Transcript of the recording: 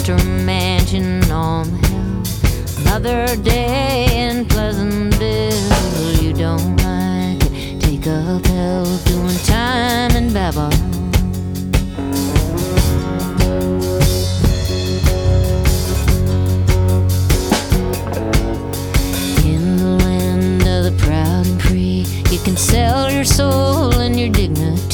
Lancaster mansion on the hill. Another day in Pleasantville. You don't like it, take up hell doing time in Babylon.